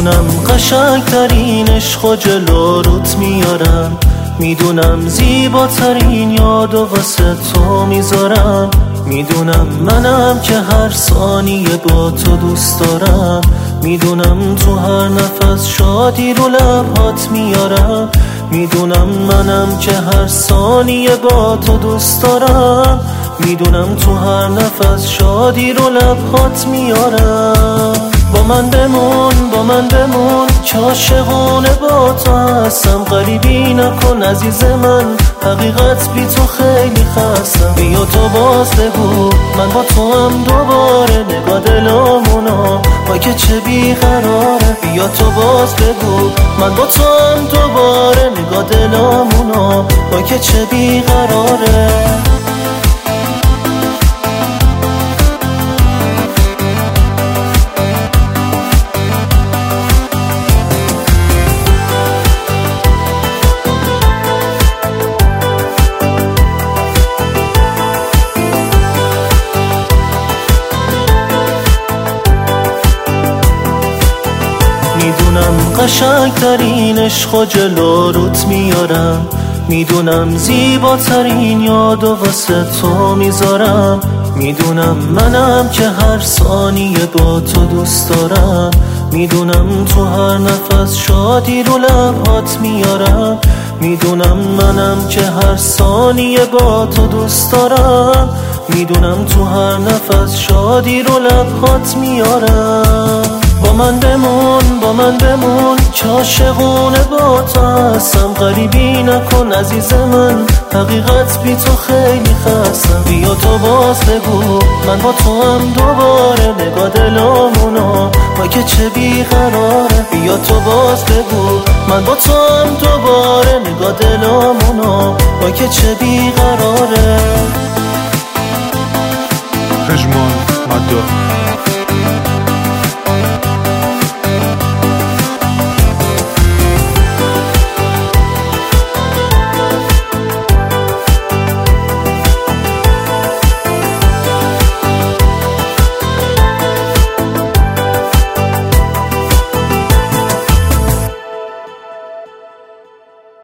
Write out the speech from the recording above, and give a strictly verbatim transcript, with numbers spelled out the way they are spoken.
میدونم قشنگترین عشق و جلو روت میارم، میدونم زیباترین یاد و واسه تو میذارم، میدونم منم که هر ثانیه با تو دوست دارم، میدونم تو هر نفس شادی رو لبهات میارم، میدونم منم که هر ثانیه با تو دوست دارم، میدونم تو هر نفس شادی رو لبهات میارم. با من بمون با من بمون که عاشقونه با تو هستم، غریبی نکن عزیز من، حقیقت بی تو خیلی خستم. بیا تو باز بگو من با تو هم دوباره، نگاه دلامونا با که چه بیقراره. بیا تو باز بگو من با تو هم دوباره، نگاه دلامونا با که چه بیقراره. میدونم قشنگترین عشق و جلو روت میارم، میدونم زیباترین یاد و واسه تو میذارم، میدونم منم که هر ثانیه با تو دوست دارم، میدونم تو هر نفس شادی رو لبهات میارم، میدونم منم که هر ثانیه با تو دوست دارم، میدونم تو هر نفس شادی رو لبهات میارم. با من بمون با من بمون که عاشقونه با تو هستم، غریبی نکن عزیز من، حقیقت بی تو خیلی خستم. بیا تو باز بگو من با تو هم دوباره، نگاه دلامونا با که چه بیقراره. بیا تو باز بگو من با تو هم دوباره، نگاه دلامونا با که چه بیقراره. پژمان مدار